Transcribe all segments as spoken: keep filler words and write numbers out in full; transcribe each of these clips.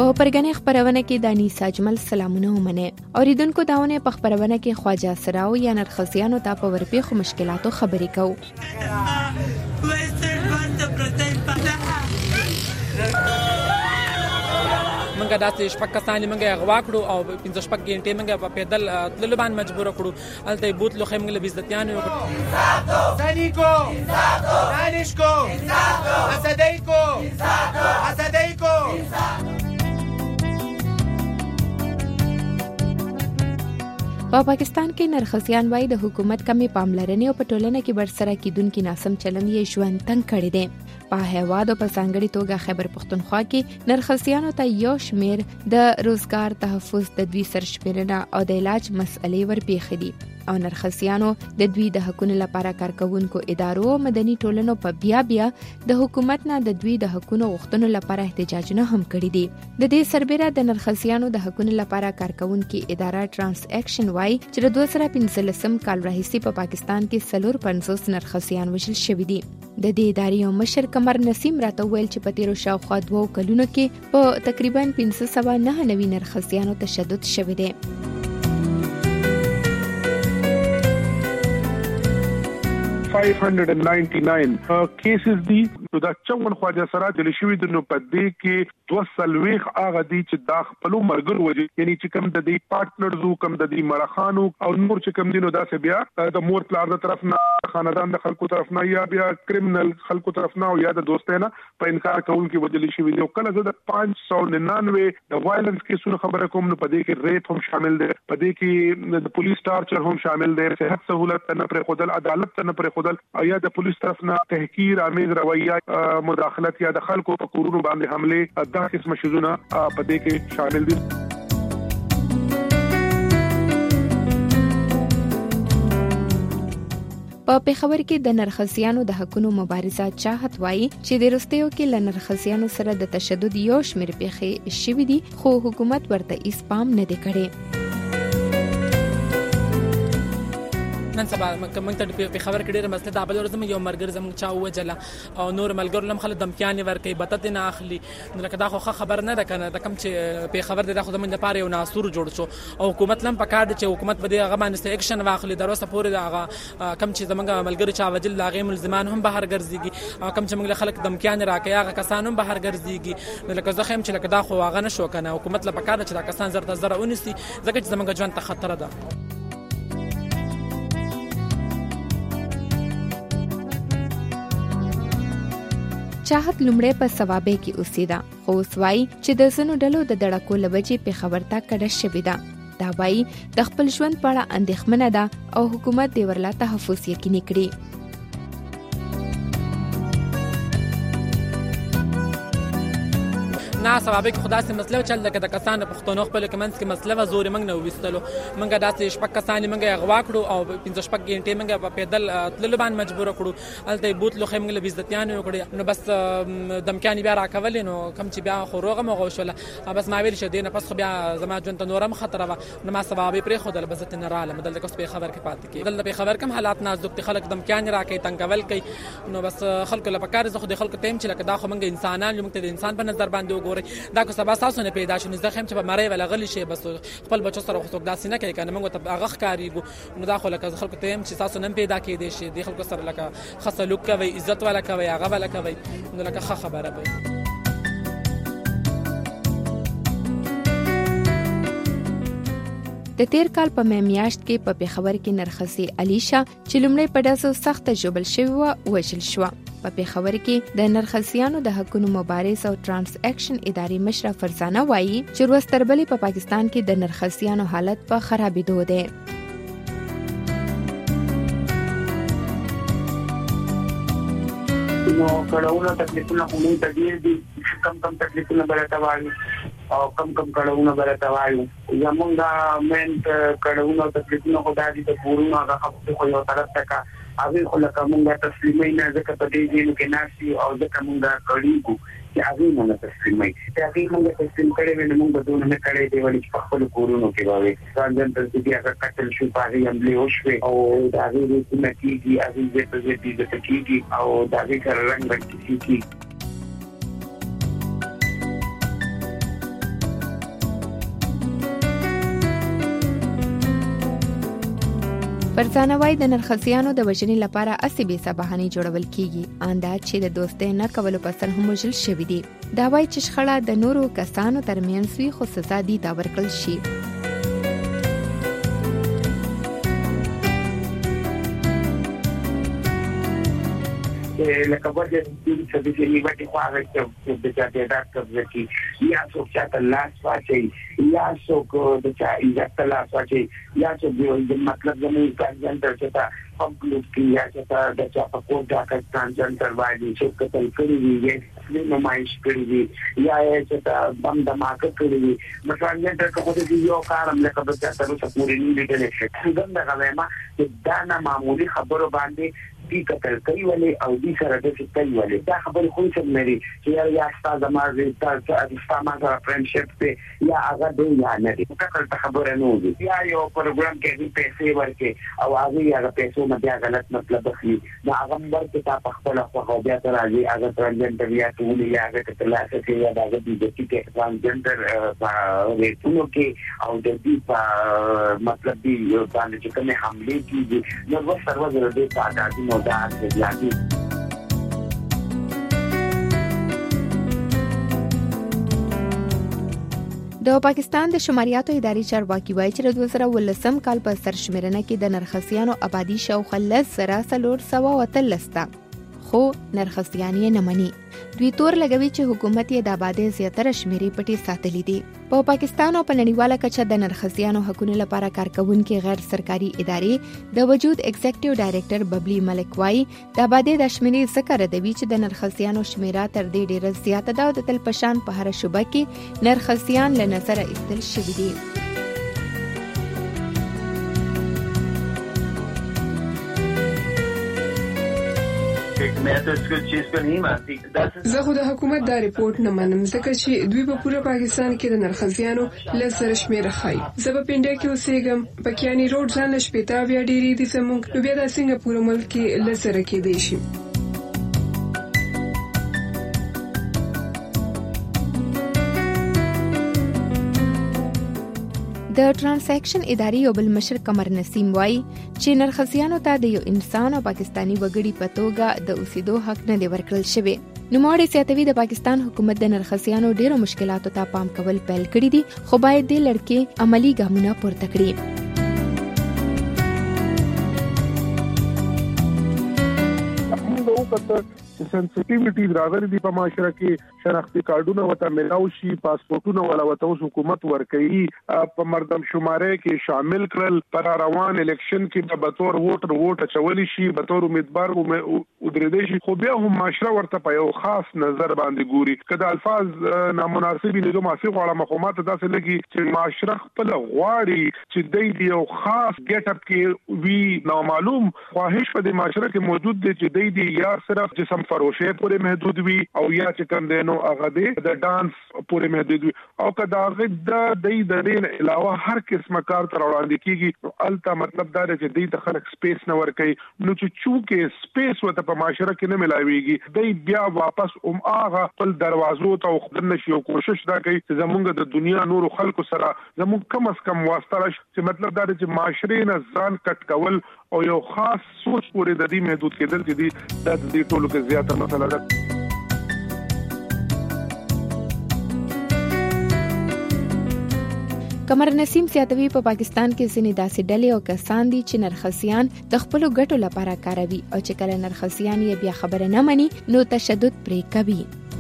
په پرګنې خبرونه کې د انیسا اجمل سلامونه ومنه. اوریدونکو داونه په خبرونه کې خواجه سراو یا نرخصیانو ته په ورپېخو مشکلاتو خبرې کوو. منګه داسې شپږ کسان منګه غوا کړو او پنځه شپږ غنټې منګه په پیدل تللو باندې مجبور کړو. الته بوتلو خیم منګه بيزتيان یو سانیکو دانشکو اسدایکو اسدایکو. په پاکستان کې نرخصیان وای د حکومت کمی پاملرنې او په ټولنه کې برسره کیدونکو ناسم چلن یې ژوند تنګ کړی دی. په هیواد او په ځانګړي توګه خیبر پختونخوا کې نرخصیانو ته یو شمیر د روزګار تحفظ د دوی سرشمېرنه او د علاج مسئلې ورپېښې دي او نرخصیانو د دوی د حقوقو لپاره کارکونکو ادارو او مدني ټولنو په بیا بیا د حکومت نه د دوی د حقوقو غوښتنو لپاره احتجاجونه هم کړي دي. د دې سربېره د نرخصیانو د حقوقو لپاره کارکونکو اداره ترانس اکشن وای چې د دوه زره پنځلسم کال راهیسې په پاکستان کې څلور پنځوس نرخصیان وژل شوي دي. د دې ادارې یو مشر قمر نسیم راته ویل چې په تیرو شاوخوا دوه کلونو کې په تقریبا پنځه سوه نهه نوي نرخصیانو تشدد شوی دی. five hundred ninety-nine کیسز دي نو دا چون خواجه سره د لشي د نو پدې کې دوه سلويخ هغه دي چې دا خپل مرګر وږي یعنی چې کوم د دې پارټنرز او کوم د دې مرخانو او نور چې کوم دي نو دا څه بیا د مور پلار د طرف نه خاندان د خلکو طرف نه یا بیا کرمینل خلکو طرف نه او یا د دوستانه په انکار کول کې وجلی شي ویډیو کله زه د پانچ سو ننانوے د وایلنس کیسونو خبره کوم نو پدې کې ریپ هم شامل دي پدې کې د پولیس ټارچر هم شامل دي صحت سہولت نه پر خودل عدالت نه پر خودل او یا د پولیس طرف نه تحقیر امیز رویه مداخلت یا د خلکو په کورونو باندې حمله دا قسم شذونه پدې کې شامل دي. په پیښور کې د نرخصیانو د حقوقو مبارزه چاحت وایي چې د روستیو کې ل نرخصیانو سره د تشدد یو شمېر پیښې شوې دي خو حکومت ورته هیڅ پام نه دی کړی. نن سبا موږ ته په خبر کې ډېر مسله د بل ورځ یو مرګر زموږ چا وجله او نور ملګرو لم خلک دمکیان ورکې بتت نه اخلي نو لکه دا خو خبر نه ده کنه دا کم چې په خبر ده خو زموږ لپاره یو ناسور جوړ شو او حکومت لم پکار دي چې حکومت بده هغه باندې اکشن واخلي دروسه پورې دا هغه کم چې زموږ ملګری چا وجل لاغې ملزمان هم بهر ګرځيږي او کم چې موږ خلک دمکیان راکې هغه کسان هم بهر ګرځيږي نو لکه زه خیم چې لکه دا خو هغه نشو کنه حکومت لپاره پکار دي چې دا کسان زړه زړه ونیسي ځکه چې زموږ ژوند ته خطر ده. چاحت لومړی په ثوابه کې اوسېده خو اوس وایي چې د ځینو ډلو د دړکو له وجې پېښور ته کډه شوې ده. دا وایي د خپل ژوند په اړه اندېښمنه ده او حکومت دې ورله تحفظ یقیني کړي. نه سبب کې خدای سي مسله چل لکه د کسان پښتون خپل کمنس کې مسله و زور منګ نه وستلو منګه داسې شپږ کسان منګه غوا کړو او پنځه شپږ غنټې منګه په پیدل تللو باندې مجبور کړو. الته بوتلو خیم منګه بيزتيان یو کړی نو بس دمکانی بیا راکول نو کم چې بیا خو روغه مغه وشله بس ما ویل شه دینه پس خو بیا زما ژوند ته نورم خطر و نو ما سبب پرې خو د بزت نه رااله مدل کوس په خبر کې پات کی دل په خبر کم حالات نازک خلک دمکان راکې تنګول کوي نو بس خلکو لپاره زه خو د خلکو تیم چې لکه دا خو منګه انسانان یو مکته د انسان په نظر باندې دا کو سبا تاسو نه پیدا شونه زه هم چې په مړی ولا غلی شي بس خپل بچو سره خو داسې نه کوي کنه موږ ته هغه ښکاریږو نو دا خو لکه خلکو ته هم چې تاسو نه پیدا کېدې شي د خلکو سره لکه خصلوک کوي عزت ولا کوي هغه ولا کوي نو لکه ښه خبره وي. د تیر کال په میاشت کې په پیښور کې نرخصي علیشا چې لومړی په داسو سخت جوړل شوی و وژل شو. په پیښور کې د نرخصیانو د حقوقو مبارز او ترانس اکشن ادارې مشره فرزانه وایي چې روز تر بلې په پاکستان کې د نرخصیانو حالت په خرابېدو دی. نو کړهونه تکلیفونه هم ته ډیر دي کم کم تکلیفونه برته وایي او کم کم کړهونه برته وایي زمونږه مین کړهونه تکلیفونه خو دادي د پورونه هغه خو یو طرف تکا هغه خو لکه مونږه تسلیمي نه ځکه په دې ځینو کې ناشي او ځکه مونږه کړیږو چې هغه نه تسلیمي چې هغه مونږه تسلیم کړي ونه مونږ بدون نه کړي دی ولې په خپل کورونو کې وایي ځان ته دې هغه کتل شو پاره یم له اوښوي او دا هغه دې نتیجې هغه دې په دې دې تکیږي او دا هغه سره رنګ ورکړي فرزانه وای د نرخسیانو د وژنې لپاره اسې بې سبهانې جوړول کیږي انداز چې د دوستۍ نه کولو په سر هم وژل شوي دي. دا وایي چې شخړه د نورو کسانو ترمنځ وي خو سزا دې ته ورکړل شي. لکه وجه دې څه دې نیمه خو هغه چې د چا د ډاکټر ځکه یا څوک چې لاس واچي یا څوک د چا عزت لاس واچي یا څوک د مطلب زموږ ځان ته تا پمپلوټ کې یا چې د چا په کوټ ځکه ځان تر باندې چې کتل کړی وي یا نمایش کړی وي یا چې بم دماکه کړی وي مثلا دا کومه دې یو کارم لکه د چا سره پورې نه لیدل شي څنګه دا غواړم چې دا نه معمولی خبرو باندې دي کتل کوي ولې او دې سره د څه کوي ولې دا خبره خو څه مری چې یا استاد مازه تاسو استاد مازه فرندشپ ته یا هغه دی یا نه دی کله خبره نه وي یا یو پروګرام کې دې پیسې ورکې او هغه یا پیسې نه بیا غلط مطلب اخلي دا هغه ورته تاسو خپل خو بیا تر راځي هغه ترنجنټ یا ټول یا هغه کتل چې یا دا د دې کې ترنجنټ په ریټونو کې او د دې په مطلب دی باندې چې کومه حمله کیږي نو و سروه دې تعداد نو دا ځلادي. د پاکستان د شماریاتو اداري چارواکي وایي چې د دوه زره ولسم کال په سرشمیرنه کې د نرخسیانو آبادی شاوخوا لس زره څلور سوه اتلس ده خو نرخسیان یې نه مني. دوی تور لګوي چې حکومت یې د آبادۍ زیاتره شمیرې پټې ساتلې دي. په پاکستان او په نړیواله کچه د نرخسیانو حقونو لپاره کارکونکي غیر سرکاري ادارې د وجود ایگزیکټیو ډایریکټر ببلی ملک وایي د آبادۍ د شمیرې ذکر ردوي چې د نرخسیانو شمیره تر دې ډیره زیاته ده او د تل پشان په هر شوبه کې نرخسیان له نظره ایستل شوي دي. زه خو د حکومت دا ریپورت نه منم ځکه چې دوی په پوره پاکستان کې د نرخسیانو لس زره شمیره ښایي. زه په پنډه کې اوسېږم په کیانی روډ ځان له شپېته بیا ډېرې دي زموږ نو بیا دا څنګه پوره ملک کې لس زره کېدی شي. د ټرانزیکشن اداري یو بل مشر قمر نسیم وایي چې نرخسیانو ته د یو انسان او پاکستانی وګړي په توګه د اوسېدو حق نه دی ورکړل شوی. نوموړی زیاتوي د پاکستان حکومت د نرخسیانو ډیرو مشکلاتو ته پام کول پیل کړی دي خو باید د لړکې عملی ګامونه پورته کړي. چې سنسټیویټي راغلي دي په معاشره کې شناختی کارډونه وته ملاو شي پاسپورتونه ولا وته حکومت ورکوي په مردم شماره کې شامل کړل پر روان الیکشن کې به تور ووټر ووټ چولې شي به تور امیدوار ودرېدي شي خو بیا هم معاشره ورته په یو خاص نظر باندې ګوري کله الفاظ نامناسب نه دوه معافي غواړم مخومات داسې لګي چې معاشره خپل غواړي چې د یو خاص ګټ اپ کې وی نامعلوم خواهش په معاشره کې موجود دي چې د یا صرف جسم فروشه پورې محدود وي او یا چې کوم دینو هغه د ډانس پورې محدود وي او کدا هغه د د دین علاوه هر قسمه کار تر وړاندې کیږي الته مطلب دا دی چې د خلک سپیس نه ورکي نو چې چونکه سپیس وته په معاشره کې نه ملاويږي د بیا واپس ام هغه خپل دروازو ته خپل نشي او کوشش دا کوي چې زمونږ د دنیا نور خلکو سره زمونږ کم از کم واسطه راشي چې مطلب دا دی چې معاشره نه ځان کټ کول او یو خاص سوچ پورې د دې محدود کېدل چې د دې ټولو کې زیاته مسله ده. قمر نسیم زیاتوي په پاکستان کې ځینې داسې ډلې او کسان دي چې نرخسیان د خپلو ګټو لپاره کاروي او چې کله نرخسیان یې بیا خبره نه مني نو تشدد پرې کوي.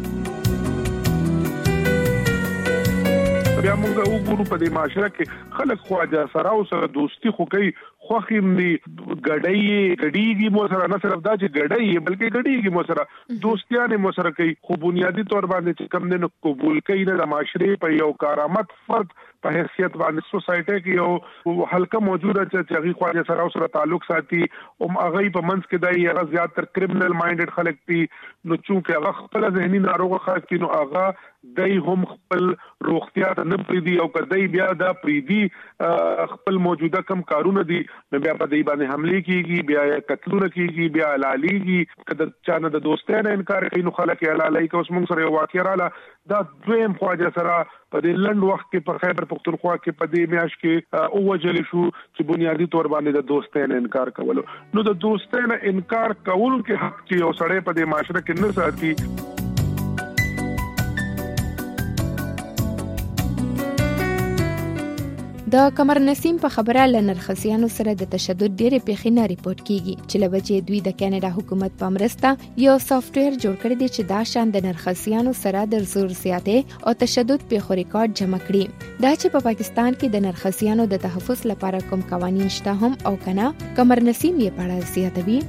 بیا موږ وګورو په دې معاشره کې خلک خواجه سره او سره دوستی خو کوي خوخیم دی ګډي ګډيږي مو سره نه صرف دا چې ګډي بلکې ګډيږي مو سره دوستیانه مو سره کوي خو بنیادی تور باندې چې کم نه قبول کوي نه د معاشره په یو کارآمد فرد په حیثیت باندې سوسایټي کې یو حلقه موجوده چې هغه خواجه سره سره تعلق ساتي او هغه په منځ کې دای هغه زیات تر کرمینل مایندډ خلک دي نو چونکه هغه خپل ذهني ناروغ خلک دي نو هغه دای هم خپل روغتیا ته نه پریدي او کدی بیا دا پریدي خپل موجوده کم کارونه دي نو بیا په دې باندې حمله کیږي، بیا قتلونه کیږي، بیا لالیږي. کله چانه د دوستانه انکار کوي نو خلک یې لالای کوي. اوس موږ سره یو واقعه رااله دا دویم خواجه سره په دې لند وخت کې په خیبر پختونخوا کې په دې میاش کې او وجل شو چې بنیادی تور باندې د دوستانه انکار کولو. نو د دوستانه انکار کول کې حق چې یو سړی په دې معاشره کې نه ساتي. د قمر نسیم په خبره لنرخسیانو سره د تشدد ډېرې پیښې نه ریپورت کیږي چې لوجه دوی د کاناډا حکومت په مرسته یو سافټویر جوړ کړی دی چې دا شان د نرخسیانو سره د زور زیاتې او تشدد پیښو ریکارډ جمع کړي. دا چې په پاکستان کې د نرخسیانو د تحفظ لپاره کوم قوانین شته هم او کنه، قمر نسیم یې په اړه زیاتوي.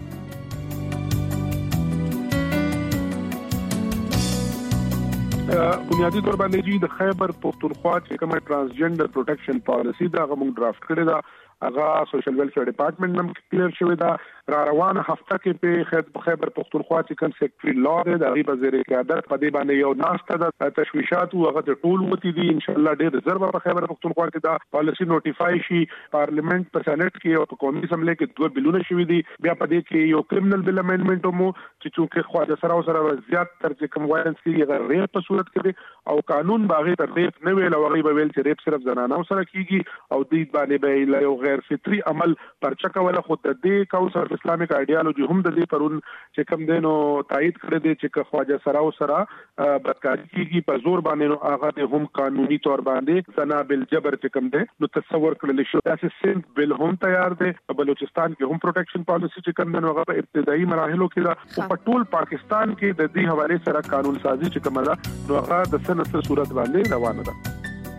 بنیادی طور باندې چې د خیبر پختونخوا چې کومه ټرانسجنډر پروټیکشن پالیسی دا موږ ډرافټ کړی دا هغه سوشل ویلفیر ډپارټمنټ نم کلیر شوی دا. را روانه هفته کې په خیبر پختونخوا چې کوم سیکټری لا دی د غیب وزیر قیادت په دې باندې یو ناشته د تشویشات او هغه ټول وتی دي. ان شاء الله ډېر ضرب په خیبر پختونخوا کې دا پالیسی نوټیفای شي. پارلیمنت په سېنات کې او په قومي اسمبلی کې دوه بلونه شوي دي. بیا په دې کې یو کرمینل بل امندمنت مو چې چې خواجه سره سره زیات تر چې کوم وایلنس کې ریپ په صورت کې او قانون باغې تر ریپ نه ویل او غیب ویل چې ریپ صرف زنانه سره کیږي او دې باندې به یو غیر فطری عمل پرچا ولا خود د دې کاونسل اسلامیک ایډیالوژي هم د دې پرون چې کوم دینو تایید کړی دی چې خواجه سره او سره بدکاری کیږي په زور باندې نو هغه هم قانوني تور باندې سنا بالجبر چې کوم دی نو تصور کړل شو. تاسو سند بل هم تیار دی. په بلوچستان کې هم پروټیکشن پالیسی چې کوم دی نو هغه په ابتدایي مراحلو کې دا په ټول پاکستان کې د دې حواله سره قانون سازي چې کومه ده نو هغه د سنت صورت باندې روانه ده.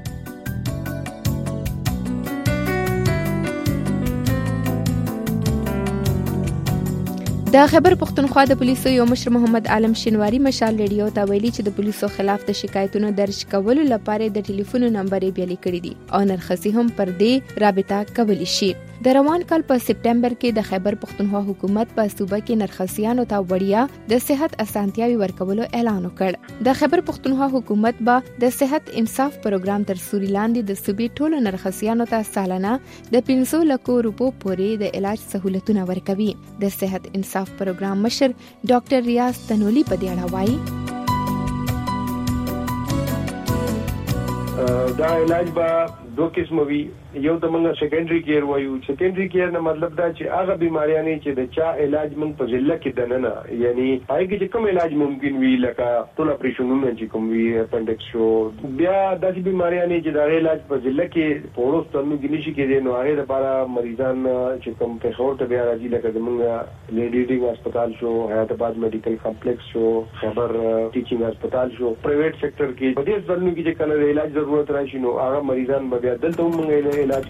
د خیبر پختونخوا د پولیسو یو مشر محمد عالم شینواری مشال ریډیو ته ویلي چې د پولیسو خلاف د شکایتونو درج کولو لپاره د ټلیفون نمبر یې بیل کړی دي او نرخصي هم پر دې رابطه کولی شي. د روان کال په سپټمبر کې د خیبر پختونخوا حکومت په صوبه کې نرخصیانو ته وړیا د صحت اسانتیاوي ورکولو اعلان وکړ. د خیبر پختونخوا حکومت به د صحت انصاف پروګرام تر سوري لاندې د صوبې ټولو نرخصیانو ته سالانه د پنځه لکو روپو پورې د علاج سہولتونه ورکوي. د صحت انصاف پروګرام مشر ډاکټر ریاض تنولی په دې اړه وایي دا علاج به دو قسم وي. یو د موږ سیکنډري کیر وایو. سیکنډري کیر نه مطلب دا چې هغه بیماریاں نه چې د چا علاج موږ په ضلع کې دننه یعنی هغه چې کوم علاج ممکن وي لکه ټول اپریشنونه چې کوم وي اپنډکس شو بیا د بیماریاں نه چې د علاج په ضلع کې پورو ستنو کې نشي کېدای نو هغه لپاره مریضان چې کوم په خور ته بیا راځي لکه د موږ لیډي ډینګ هسپتال شو، حیات آباد میډیکل کمپلیکس شو، خیبر ټیچینګ هسپتال شو، پرایویټ سېکټر کې په دې ځلونو کې چې کله علاج ضرورت راشي نو هغه مریضان بیا دلته موږ علاج.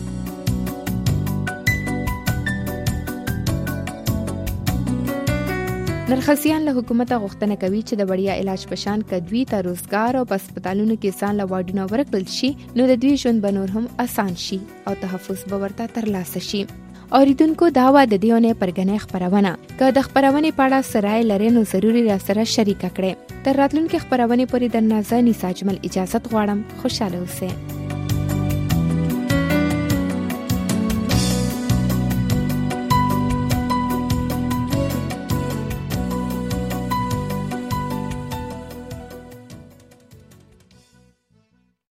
نرخصیان له حکومت غوښتنه کوي چې د وړیا علاج په شان کدوی ته روزګار او په هسپتالونو کې ځان له واډونو ورکړل شي نو د دوی ژوند به نور هم اسان شي او تحفظ به ورته ترلاسه شي. اوریدونکو دا و د دې اونۍ پرګنې خبرونه. که د خبرونې په اړه سرای لري نو ضروري را سره شریک کړئ. تر راتلونکي خبرونې پورې د نازني ساجمل اجازه غواړم. خوشاله اوسئ.